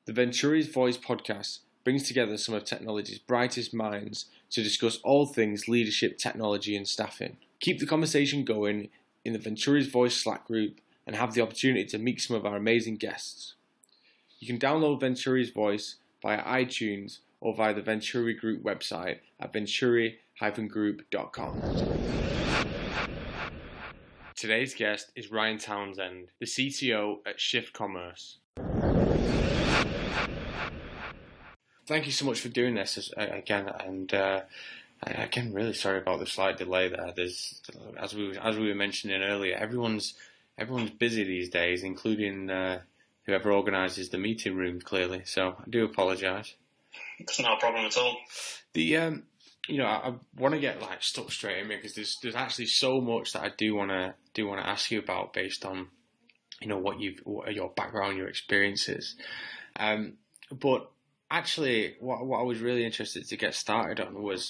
The Venturi's Voice podcast brings together some of technology's brightest minds to discuss all things leadership, technology and staffing. Keep the conversation going in the Venturi's Voice Slack group and have the opportunity to meet some of our amazing guests. You can download Venturi's Voice via iTunes or via the Venturi Group website at venturi-group.com. Today's guest is Ryan Townsend, the CTO at Shift Commerce. Thank you so much for doing this again, and again, really sorry about the slight delay there. There's, as we were mentioning earlier, everyone's busy these days, including whoever organises the meeting room. Clearly, so I do apologise. It's not a problem at all. I want to get stuck straight in because there's actually so much that I do want to ask you about based on what your background, your experiences, but actually what I was really interested to get started on was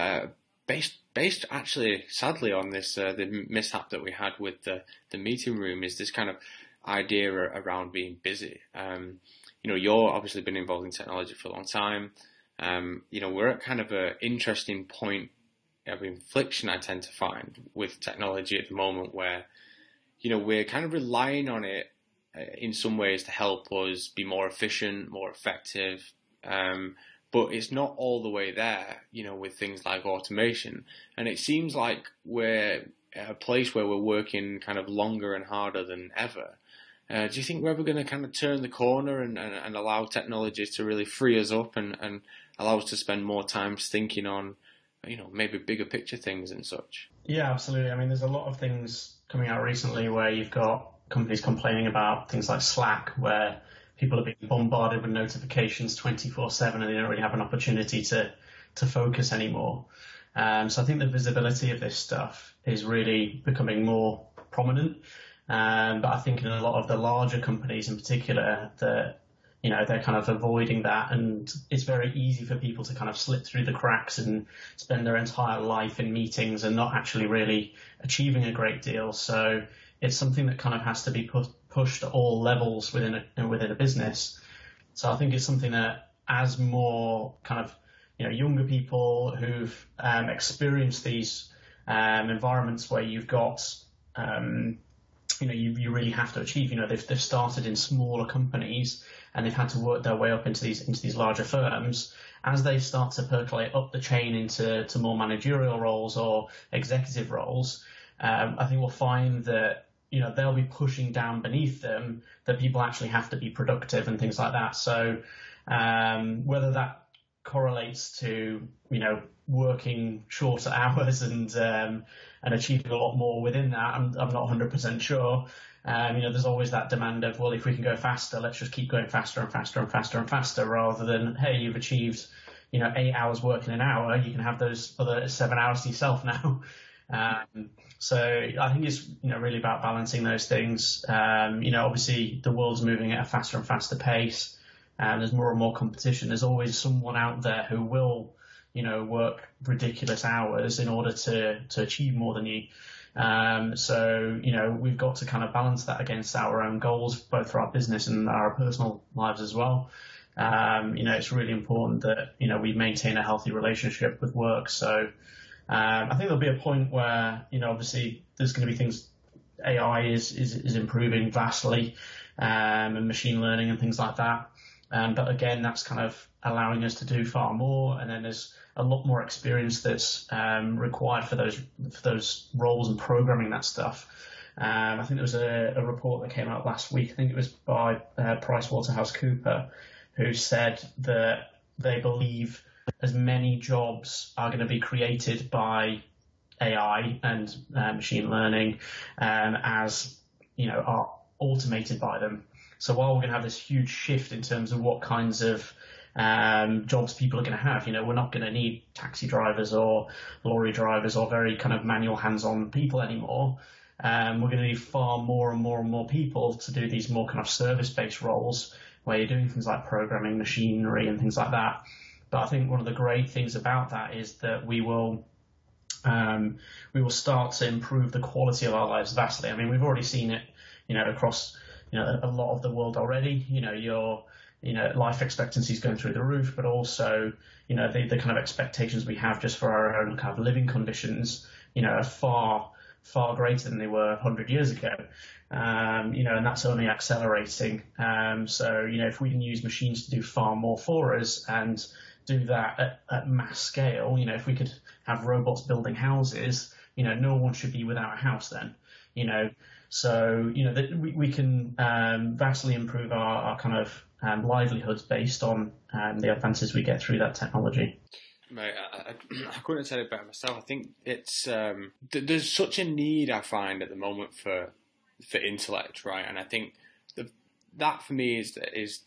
based actually sadly on this the mishap that we had with the meeting room, is this kind of idea around being busy. You're obviously been involved in technology for a long time. We're at kind of an interesting point of inflection, I tend to find, with technology at the moment, where we're kind of relying on it in some ways to help us be more efficient, more effective, but it's not all the way there, with things like automation. And it seems like we're at a place where we're working kind of longer and harder than ever. Do you think we're ever going to kind of turn the corner and allow technology to really free us up and allow us to spend more time thinking on, maybe bigger picture things and such? Yeah, absolutely. I mean, there's a lot of things coming out recently where you've got companies complaining about things like Slack, where people are being bombarded with notifications 24/7 and they don't really have an opportunity to focus anymore. So I think the visibility of this stuff is really becoming more prominent. But I think in a lot of the larger companies in particular, that they're kind of avoiding that, and it's very easy for people to kind of slip through the cracks and spend their entire life in meetings and not actually really achieving a great deal. So it's something that kind of has to be pushed at all levels within a business. So I think it's something that, as more kind of younger people who've experienced these environments where you've got you really have to achieve. They've started in smaller companies and they've had to work their way up into these larger firms. As they start to percolate up the chain into more managerial roles or executive roles, I think we'll find that they'll be pushing down beneath them that people actually have to be productive and things like that. So whether that correlates to working shorter hours and achieving a lot more within that, I'm not 100% sure. There's always that demand of, well, if we can go faster, let's just keep going faster and faster and faster and faster, rather than, hey, you've achieved 8 hours work in an hour, you can have those other 7 hours to yourself now. So I think it's really about balancing those things. Obviously the world's moving at a faster and faster pace, and there's more and more competition. There's always someone out there who will work ridiculous hours in order to achieve more than you. So we've got to kind of balance that against our own goals, both for our business and our personal lives as well. It's really important that we maintain a healthy relationship with work. So I think there'll be a point where obviously there's going to be things. AI is improving vastly, and machine learning and things like that. But again, that's kind of allowing us to do far more, and then there's a lot more experience that's required for those roles and programming that stuff. I think there was a report that came out last week. I think it was by PricewaterhouseCoopers, who said that they believe as many jobs are going to be created by AI and machine learning as are automated by them. So while we're going to have this huge shift in terms of what kinds of jobs people are going to have, we're not going to need taxi drivers or lorry drivers or very kind of manual hands-on people anymore. We're going to need far more and more and more people to do these more kind of service-based roles where you're doing things like programming machinery and things like that. But I think one of the great things about that is that we will start to improve the quality of our lives vastly. I mean, we've already seen it, across, a lot of the world already. You're life expectancy is going through the roof, but also, the kind of expectations we have just for our own kind of living conditions, are far, far greater than they were 100 years ago. And that's only accelerating. So, if we can use machines to do far more for us and do that at mass scale, if we could have robots building houses, no one should be without a house then, So, that we can vastly improve our kind of livelihoods based on the advances we get through that technology. Mate, I couldn't have said it better myself. I think it's there's such a need, I find, at the moment for intellect, right? And I think that for me is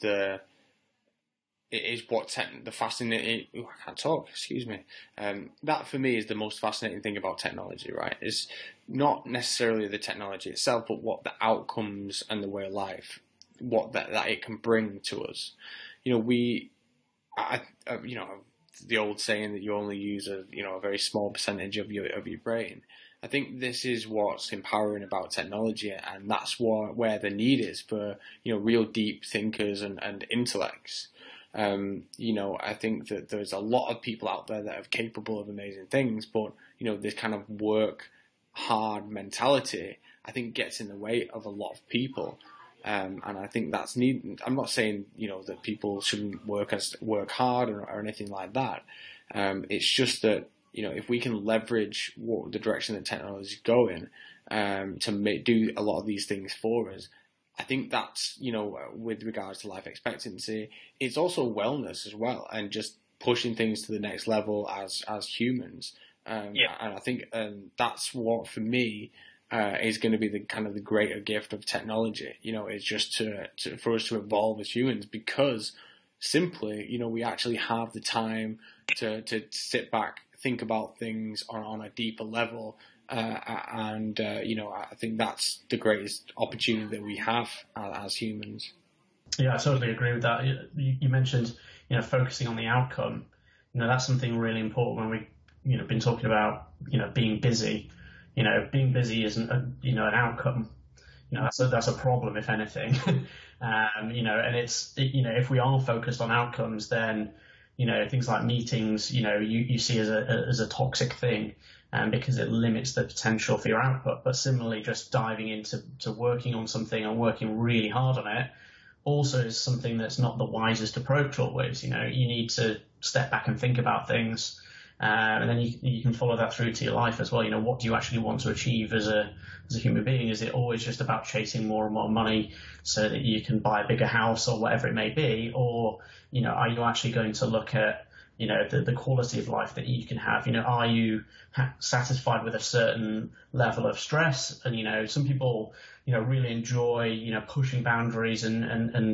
what the fascinating. I can't talk. Excuse me. That for me is the most fascinating thing about technology, right? Is not necessarily the technology itself, but what the outcomes and the way of life, what that it can bring to us. The old saying that you only use a very small percentage of your brain. I think this is what's empowering about technology, and that's where the need is for real deep thinkers and intellects. I think that there's a lot of people out there that are capable of amazing things, but this kind of work hard mentality, I think, gets in the way of a lot of people. And I think that's needed. I'm not saying that people shouldn't work hard or anything like that. It's just that if we can leverage the direction that technology is going to do a lot of these things for us, I think that's with regards to life expectancy, it's also wellness as well, and just pushing things to the next level as humans. And I think that's what for me. Is going to be the kind of the greater gift of technology, is just for us to evolve as humans, because simply, we actually have the time to sit back, think about things on a deeper level, and I think that's the greatest opportunity that we have as humans. Yeah, I totally agree with that. You mentioned, focusing on the outcome. That's something really important when we, been talking about, being busy. Being busy isn't an outcome. That's a problem, if anything. And it's, if we are focused on outcomes, then, things like meetings, you see as a toxic thing, because it limits the potential for your output. But similarly, just diving into working on something and working really hard on it also is something that's not the wisest approach always. You need to step back and think about things. And then you can follow that through to your life as well. What do you actually want to achieve as a human being? Is it always just about chasing more and more money so that you can buy a bigger house or whatever it may be? Or, are you actually going to look at, the quality of life that you can have? Are you satisfied with a certain level of stress? And, some people, really enjoy, pushing boundaries and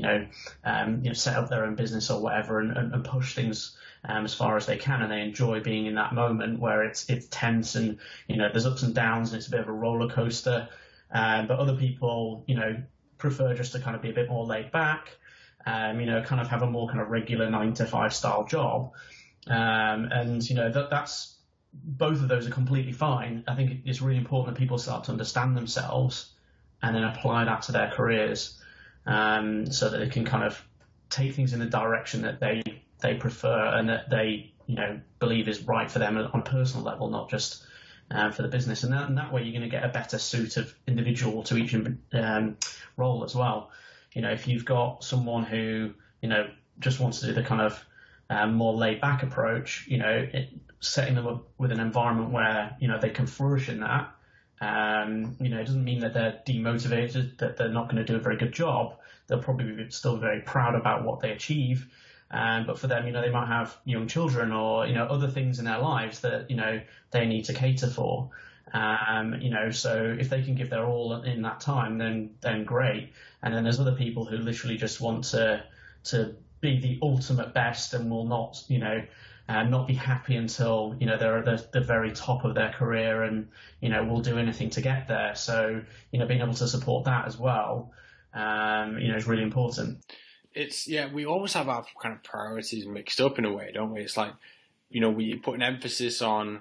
set up their own business or whatever and push things as far as they can, and they enjoy being in that moment where it's tense and there's ups and downs and it's a bit of a roller coaster. But other people prefer just to kind of be a bit more laid back, kind of have a more kind of regular 9-to-5 style job, and that's both of those are completely fine. I think it's really important that people start to understand themselves and then apply that to their careers, so that they can kind of take things in the direction that they prefer and that they believe is right for them on a personal level, not just for the business. And that way you're going to get a better suit of individual to each role as well. If you've got someone who just wants to do the kind of more laid back approach, setting them up with an environment where they can flourish in that. It doesn't mean that they're demotivated, that they're not going to do a very good job. They'll probably be still very proud about what they achieve. But for them, they might have young children or, other things in their lives that, they need to cater for. So if they can give their all in that time, then great. And then there's other people who literally just want to be the ultimate best and will not, not be happy until, they're at the very top of their career and, will do anything to get there. So, being able to support that as well, is really important. We always have our kind of priorities mixed up in a way, don't we? It's like, we put an emphasis on,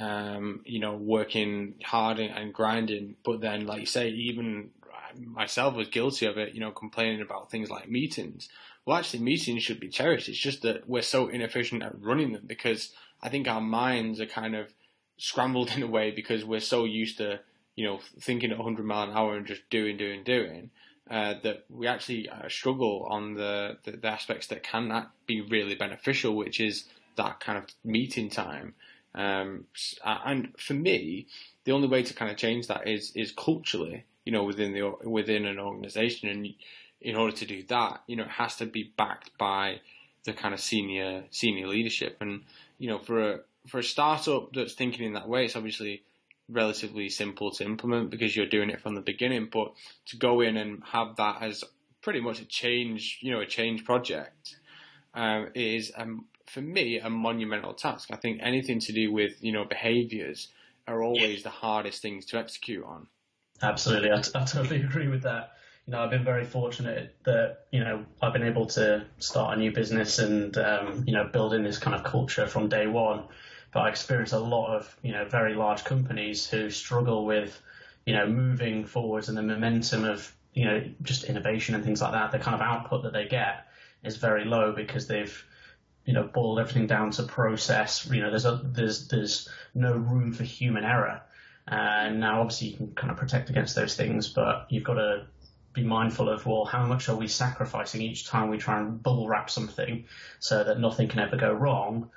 working hard and grinding, but then, like you say, even myself was guilty of it, complaining about things like meetings. well, actually, meetings should be cherished. It's just that we're so inefficient at running them because I think our minds are kind of scrambled in a way because we're so used to, thinking at 100 mile an hour and just doing, that we actually struggle on the aspects that can be really beneficial, which is that kind of meeting time. And for me, the only way to kind of change that is culturally, within an organization. And in order to do that, it has to be backed by the kind of senior leadership. And, for a startup that's thinking in that way, it's obviously relatively simple to implement because you're doing it from the beginning. But to go in and have that as pretty much a change project is, for me, a monumental task. I think anything to do with, behaviors are always the hardest things to execute on. Absolutely. I totally agree with that. I've been very fortunate that, I've been able to start a new business and, building this kind of culture from day one. But I experience a lot of, very large companies who struggle with, moving forwards, and the momentum of, just innovation and things like that. The kind of output that they get is very low because they've, boiled everything down to process. There's no room for human error. And now obviously you can kind of protect against those things, but you've got to be mindful of, well, how much are we sacrificing each time we try and bubble wrap something so that nothing can ever go wrong?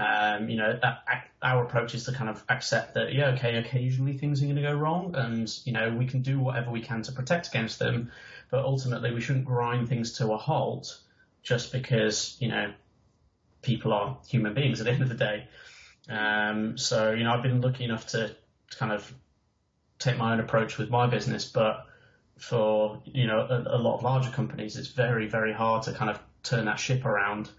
Our approach is to kind of accept that, occasionally things are going to go wrong, and, we can do whatever we can to protect against them, but ultimately we shouldn't grind things to a halt just because, people are human beings at the end of the day. I've been lucky enough to kind of take my own approach with my business, but for, a lot of larger companies, it's very, very hard to kind of turn that ship around.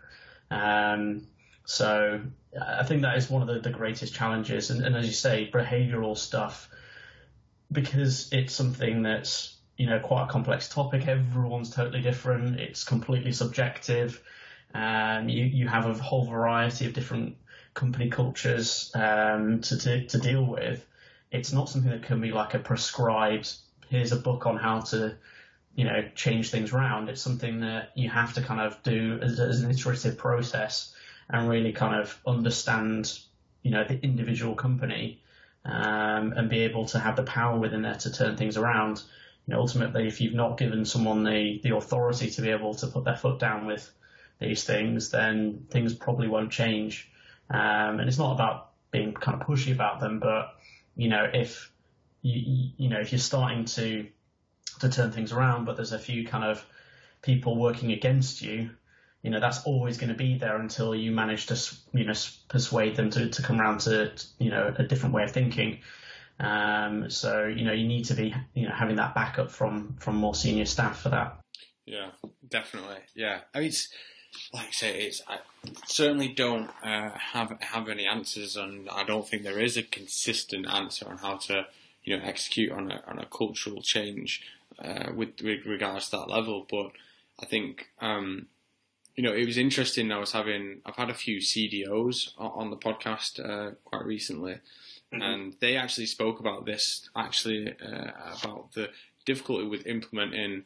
So I think that is one of the greatest challenges. And as you say, behavioral stuff, because it's something that's, quite a complex topic. Everyone's totally different. It's completely subjective. You have a whole variety of different company cultures to deal with. It's not something that can be like a prescribed, here's a book on how to, change things around. It's something that you have to kind of do as an iterative process and really kind of understand, the individual company and be able to have the power within there to turn things around. Ultimately, if you've not given someone the authority to be able to put their foot down with these things, then things probably won't change. And it's not about being kind of pushy about them, but if if you're starting to turn things around, but there's a few kind of people working against you, that's always going to be there until you manage to persuade them to come around to a different way of thinking. So you need to be having that backup from more senior staff for that. Yeah, definitely. Yeah, I mean, it's like I say, I certainly don't have any answers, and I don't think there is a consistent answer on how to execute on a cultural change with regards to that level. But I think it was interesting. I've had a few CDOs on the podcast quite recently, mm-hmm. and they actually spoke about this about the difficulty with implementing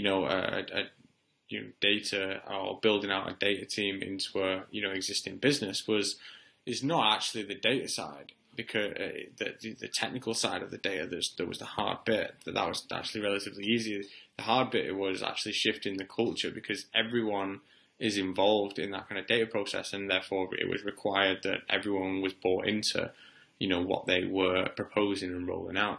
data or building out a data team into a existing business is not actually the data side, because the technical side of the data that was the hard bit. That was actually relatively easy. The hard bit was actually shifting the culture, because everyone is involved in that kind of data process, and therefore it was required that everyone was bought into what they were proposing and rolling out.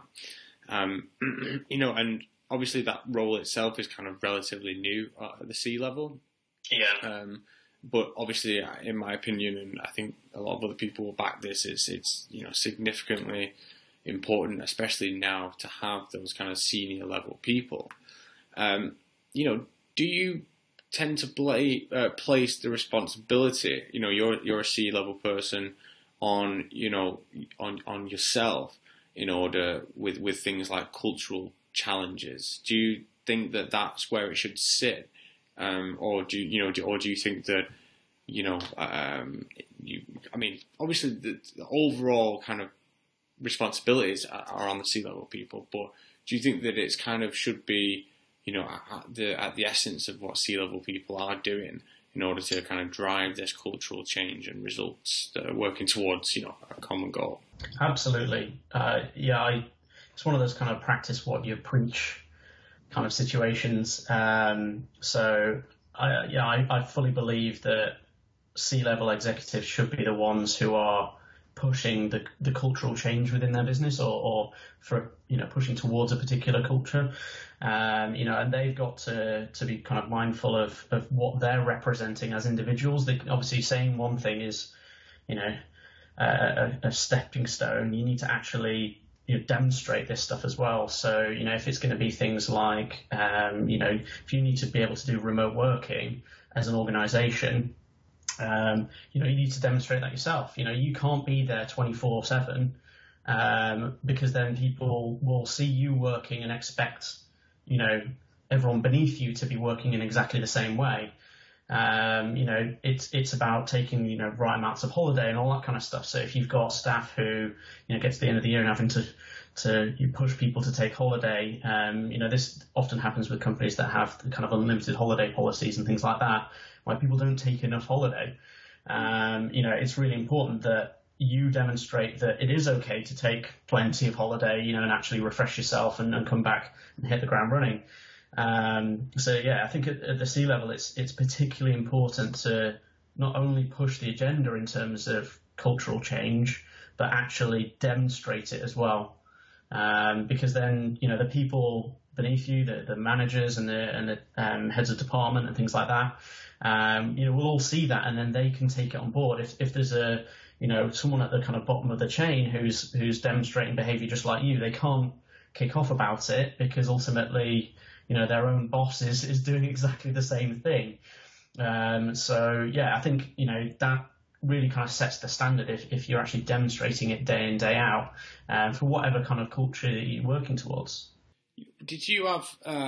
And obviously that role itself is kind of relatively new at the C-level. Yeah. But obviously, in my opinion, and I think a lot of other people will back this, it's significantly important, especially now, to have those kind of senior level people. Do you tend to place the responsibility? You're a C-level person on yourself in order with things like cultural challenges. Do you think that that's where it should sit? Or do you think that obviously the overall kind of responsibilities are on the C-level people, but do you think that it's kind of should be at the essence of what C-level people are doing in order to kind of drive this cultural change and results that are working towards, a common goal. Absolutely. It's one of those kind of practice what you preach kind of situations. So I fully believe that C-level executives should be the ones who are pushing the cultural change within their business or for pushing towards a particular culture, and they've got to be kind of mindful of what they're representing as individuals. They obviously saying one thing is a stepping stone. You need to actually demonstrate this stuff as well. So if it's going to be things like if you need to be able to do remote working as an organization, you need to demonstrate that yourself. You can't be there 24/7 because then people will see you working and expect everyone beneath you to be working in exactly the same way. It's about taking right amounts of holiday and all that kind of stuff. So if you've got staff who get to the end of the year and having to push people to take holiday, this often happens with companies that have kind of unlimited holiday policies and things like that, where people don't take enough holiday. It's really important that you demonstrate that it is okay to take plenty of holiday, and actually refresh yourself and come back and hit the ground running. I think at the C-level, it's particularly important to not only push the agenda in terms of cultural change, but actually demonstrate it as well. Because then, the people beneath you, the managers and the heads of department and things like that, we'll all see that, and then they can take it on board. If there's someone at the kind of bottom of the chain who's demonstrating behavior just like you, they can't kick off about it because ultimately, their own boss is doing exactly the same thing. I think, that really kind of sets the standard if you're actually demonstrating it day in, day out, for whatever kind of culture that you're working towards. Did you have,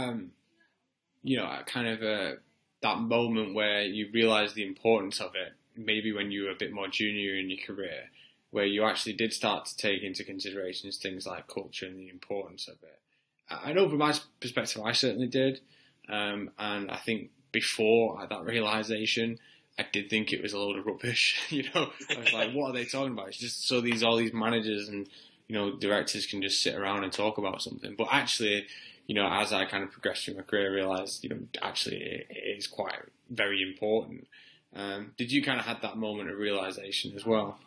that moment where you realised the importance of it, maybe when you were a bit more junior in your career, where you actually did start to take into consideration things like culture and the importance of it? I know from my perspective, I certainly did. And I think before that realisation, I did think it was a load of rubbish. I was like, what are they talking about? It's just so all these managers and, directors can just sit around and talk about something. But actually, as I kind of progressed through my career, I realised, actually it is quite very important. Did you kind of have that moment of realisation as well?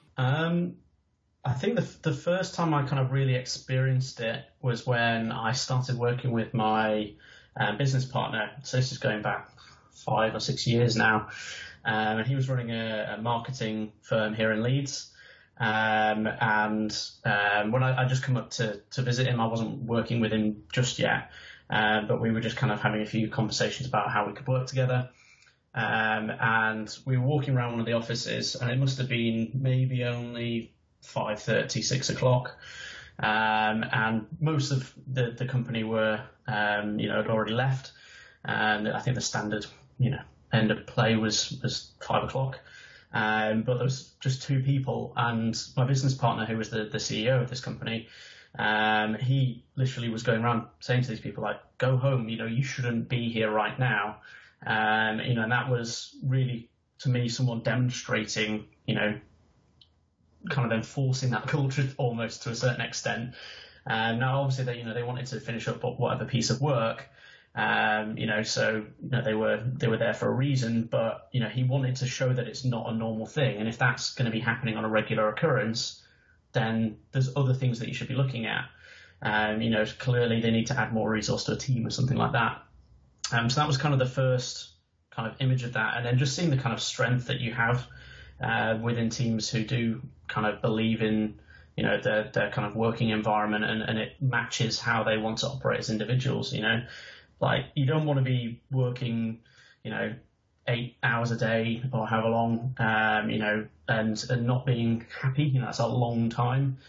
I think the first time I kind of really experienced it was when I started working with my business partner. So this is going back 5 or 6 years now. And he was running a marketing firm here in Leeds. And when I just come up to visit him, I wasn't working with him just yet. But we were just kind of having a few conversations about how we could work together. And we were walking around one of the offices, and it must have been maybe only 5:30, 6 o'clock. And most of the company were, had already left. And I think the standard, end of play was 5 o'clock. But there was just 2 people, and my business partner, who was the CEO of this company, he literally was going around saying to these people, like, go home, you shouldn't be here right now. And that was really, to me, someone demonstrating, kind of enforcing that culture almost to a certain extent. Now, obviously, they wanted to finish up whatever piece of work. So they were there for a reason, but he wanted to show that it's not a normal thing, and if that's going to be happening on a regular occurrence, then there's other things that you should be looking at. Clearly they need to add more resource to a team or something like that. So that was kind of the first kind of image of that, and then just seeing the kind of strength that you have within teams who do kind of believe in their kind of working environment, and it matches how they want to operate as individuals. Like, you don't want to be working, 8 hours a day or however long, and not being happy. That's a long time.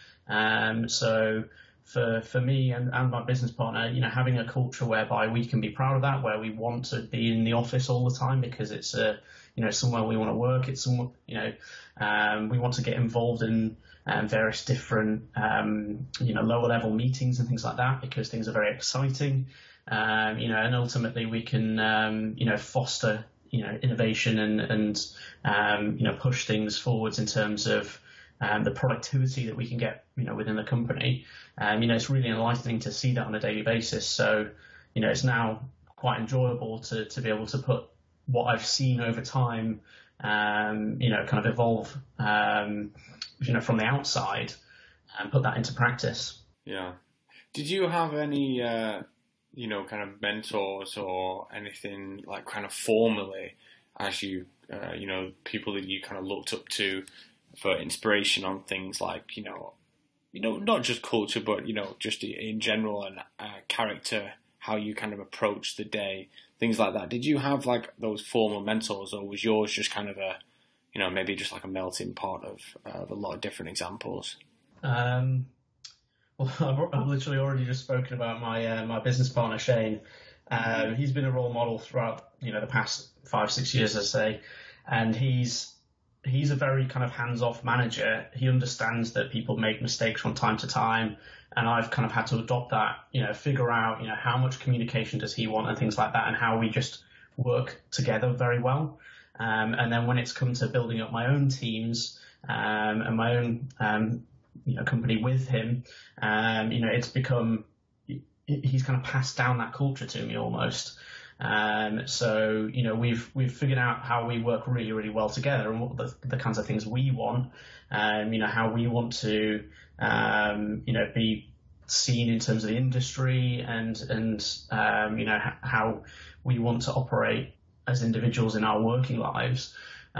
So for me and my business partner, having a culture whereby we can be proud of that, where we want to be in the office all the time because it's somewhere we want to work. It's somewhere, we want to get involved in various different, lower level meetings and things like that because things are very exciting. and ultimately we can, foster, innovation and push things forwards in terms of the productivity that we can get, within the company. It's really enlightening to see that on a daily basis. So, it's now quite enjoyable to be able to put what I've seen over time, kind of evolve, from the outside and put that into practice. Yeah. Did you have any, kind of mentors or anything like kind of formally as you, people that you kind of looked up to for inspiration on things like, not just culture, but, just in general and character, how you kind of approach the day, things like that. Did you have like those formal mentors, or was yours just kind of a, maybe just like a melting pot of a lot of different examples? Well, I've literally already just spoken about my business partner, Shane. He's been a role model throughout, the past 5-6 years, I say, and he's a very kind of hands-off manager. He understands that people make mistakes from time to time, and I've kind of had to adopt that, figure out, how much communication does he want and things like that, and how we just work together very well. And then when it's come to building up my own teams and my own company with him, it's become, he's kind of passed down that culture to me almost. So, we've figured out how we work really, really well together and what the kinds of things we want, how we want to, be seen in terms of the industry and how we want to operate as individuals in our working lives.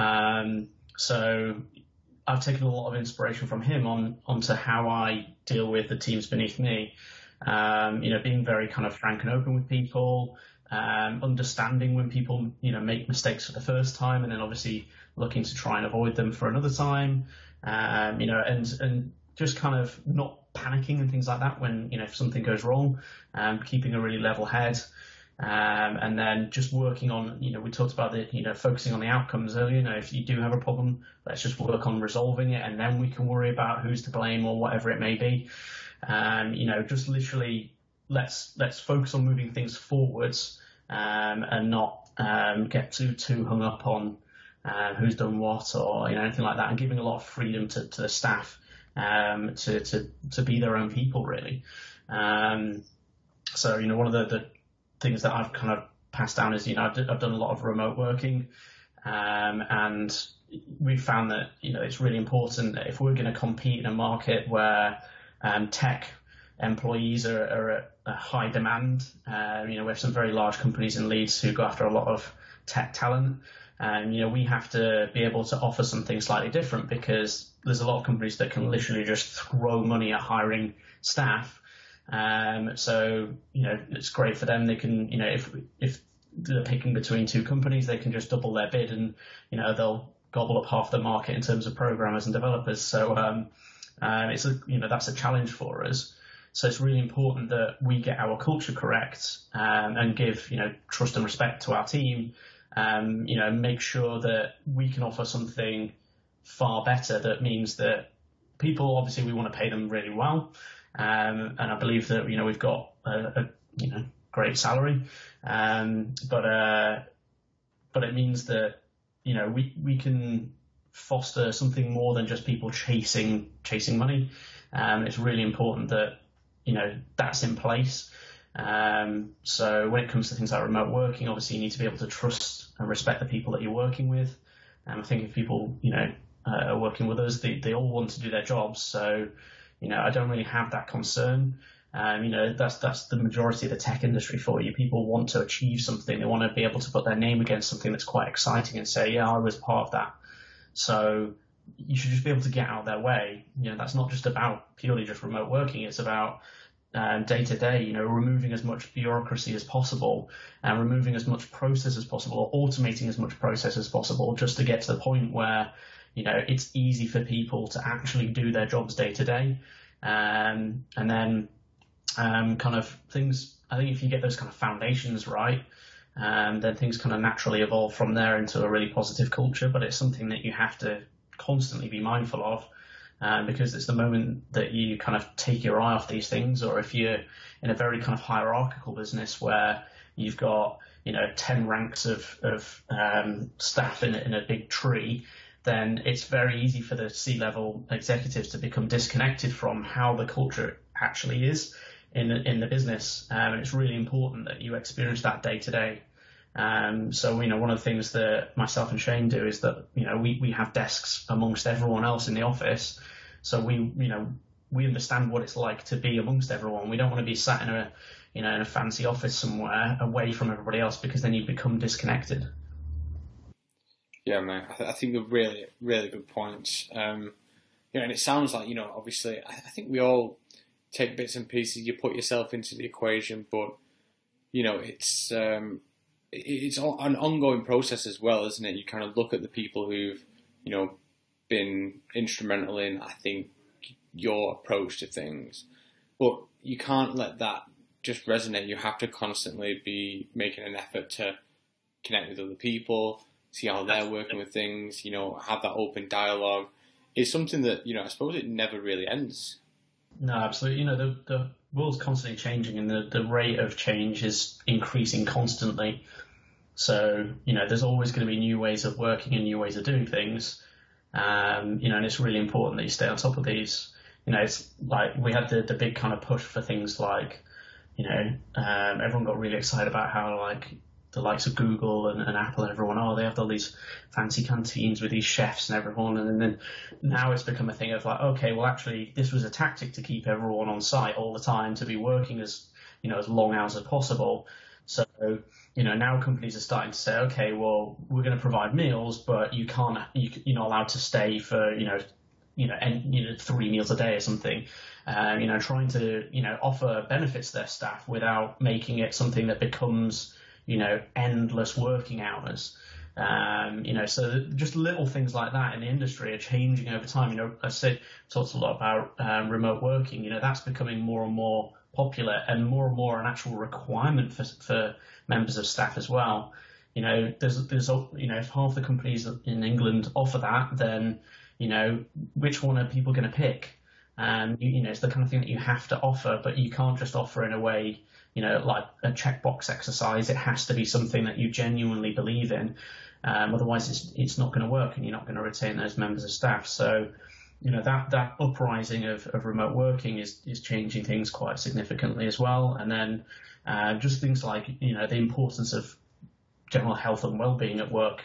So I've taken a lot of inspiration from him onto how I deal with the teams beneath me. Being very kind of frank and open with people, understanding when people, make mistakes for the first time, and then obviously looking to try and avoid them for another time, and just kind of not panicking and things like that when, if something goes wrong, keeping a really level head. And then just working on, we talked about focusing on the outcomes earlier. If you do have a problem, let's just work on resolving it, and then we can worry about who's to blame or whatever it may be. Just literally let's focus on moving things forwards, and not get too hung up on who's done what or anything like that, and giving a lot of freedom to the staff to be their own people really. So one of the things that I've kind of passed down is, I've done a lot of remote working, and we've found that, it's really important that if we're going to compete in a market where tech employees are at a high demand, we have some very large companies in Leeds who go after a lot of tech talent, and, we have to be able to offer something slightly different, because there's a lot of companies that can literally just throw money at hiring staff. So, it's great for them. They can, if they're picking between two companies, they can just double their bid and, they'll gobble up half the market in terms of programmers and developers. So, that's a challenge for us. So it's really important that we get our culture correct, and give, trust and respect to our team, make sure that we can offer something far better. That means that people, obviously we want to pay them really well. And I believe that, we've got a great salary. But it means that, we can foster something more than just people chasing money. It's really important that, that's in place. So when it comes to things like remote working, obviously you need to be able to trust and respect the people that you're working with. I think if people, are working with us, they all want to do their jobs. So, I don't really have that concern. That's the majority of the tech industry for you. People want to achieve something. They want to be able to put their name against something that's quite exciting and say, yeah, I was part of that. So you should just be able to get out of their way. That's not just about purely just remote working. It's about day to day, removing as much bureaucracy as possible and removing as much process as possible, or automating as much process as possible, just to get to the point where, it's easy for people to actually do their jobs day to day. And then kind of things, I think if you get those kind of foundations right, then things kind of naturally evolve from there into a really positive culture. But it's something that you have to constantly be mindful of, because it's the moment that you kind of take your eye off these things, or if you're in a very kind of hierarchical business where you've got 10 ranks of staff in a big tree, then it's very easy for the C-level executives to become disconnected from how the culture actually is in the business. And it's really important that you experience that day to day. So, one of the things that myself and Shane do is that, we have desks amongst everyone else in the office. So we understand what it's like to be amongst everyone. We don't want to be sat in a fancy office somewhere away from everybody else, because then you become disconnected. Yeah, man, I think they're really, really good points. And it sounds like, obviously, I think we all take bits and pieces. You put yourself into the equation, but, it's an ongoing process as well, isn't it? You kind of look at the people who've, been instrumental in, I think, your approach to things, but you can't let that just resonate. You have to constantly be making an effort to connect with other people, see how they're working with things, have that open dialogue. It's something that, I suppose it never really ends. No, absolutely. The world's constantly changing, and the rate of change is increasing constantly. So, there's always going to be new ways of working and new ways of doing things. And it's really important that you stay on top of these. It's like we had the big kind of push for things like, everyone got really excited about how like the likes of Google and Apple and everyone, they have all these fancy canteens with these chefs and everyone. And then now it's become a thing of like, okay, well, actually, this was a tactic to keep everyone on site all the time, to be working as long hours as possible. So, now companies are starting to say, okay, well, we're going to provide meals, but you're not allowed to stay for, 3 meals a day or something. Trying to, offer benefits to their staff without making it something that becomes, endless working hours. So just little things like that in the industry are changing over time. I talked a lot about remote working. That's becoming more and more popular and more an actual requirement for members of staff as well. There's if half the companies in England offer that, then which one are people going to pick? It's the kind of thing that you have to offer, but you can't just offer in a way, like a checkbox exercise. It has to be something that you genuinely believe in. Otherwise, it's not going to work, and you're not going to retain those members of staff. So, that uprising of remote working is changing things quite significantly as well. And then just things like, the importance of general health and well-being at work,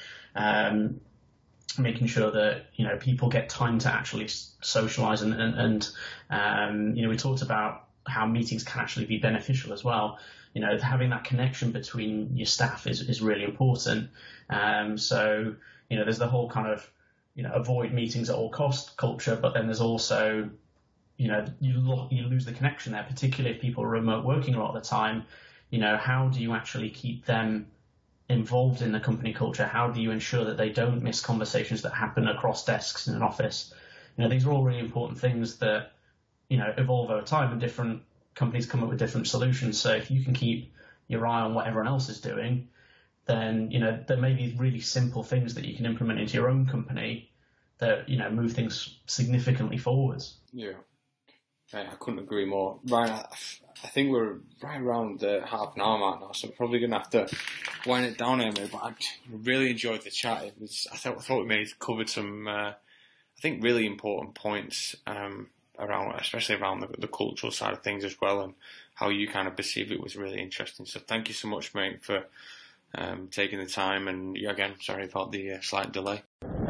making sure that, people get time to actually socialize and we talked about how meetings can actually be beneficial as well. Having that connection between your staff is really important. So, there's the whole kind of, avoid meetings at all cost culture, but then there's also, you lose the connection there, particularly if people are remote working a lot of the time. How do you actually keep them involved in the company culture? How do you ensure that they don't miss conversations that happen across desks in an office? These are all really important things that, evolve over time, and different companies come up with different solutions. So if you can keep your eye on what everyone else is doing, then, there may be really simple things that you can implement into your own company that, move things significantly forwards. Yeah, I couldn't agree more. Ryan, I think we're right around the half an hour mark now, so we're probably going to have to wind it down here, mate. But I really enjoyed the chat. I thought we may have covered some, I think, really important points especially around the cultural side of things as well, and how you kind of perceive it was really interesting. So thank you so much, mate, for taking the time. And again, sorry about the slight delay.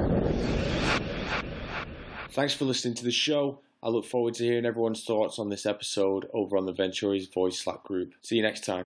Thanks for listening to the show. I look forward to hearing everyone's thoughts on this episode over on the Venturi's Voice Slack group. See you next time.